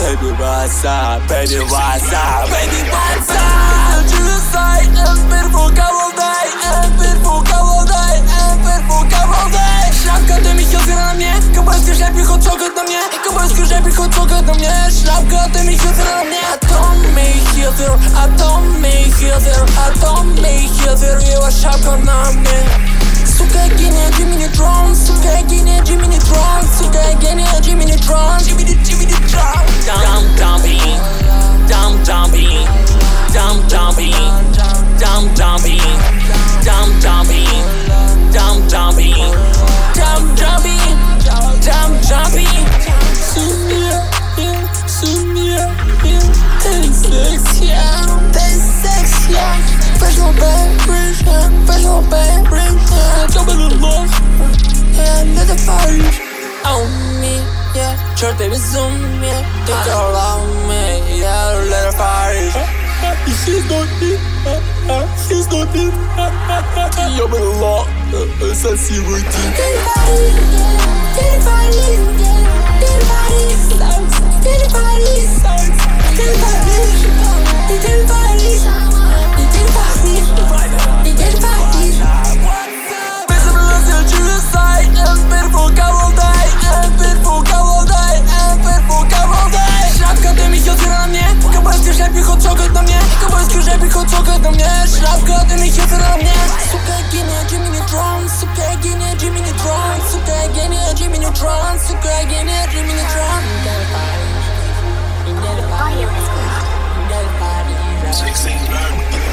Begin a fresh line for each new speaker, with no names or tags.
Baby, what's up? Baby, what's up? Baby, what's up? Sai, Шляпка, ты меня на мне. Кабальский шляпик, хоть трогает на мне. Кабальский шляпик, хоть трогает на мне. Шляпка, ты меня на мне. Его шапка на мне. Сука, гения, Джимми Нейтрон. Сука, гения, Джимми Нейтрон. Сука, гения, Джимми Нейтрон. Джимми Нейтрон. Dumb jumpy. T'es sexy. Fais-moi belle, Jump in the love. Yeah, let the fire on me. Yeah, черт безумие. Ты all on me. Yeah, let the fire. She's not it. Я бы лох. Сосивайте. Шляпка, ты меня на мне. Сука, гения, Джимми Нейтрон. Сука, гения, Джимми Нейтрон. Сука, гения, Джимми Нейтрон. Сука, гения, Джимми Нейтрон.
Audio is good.
16.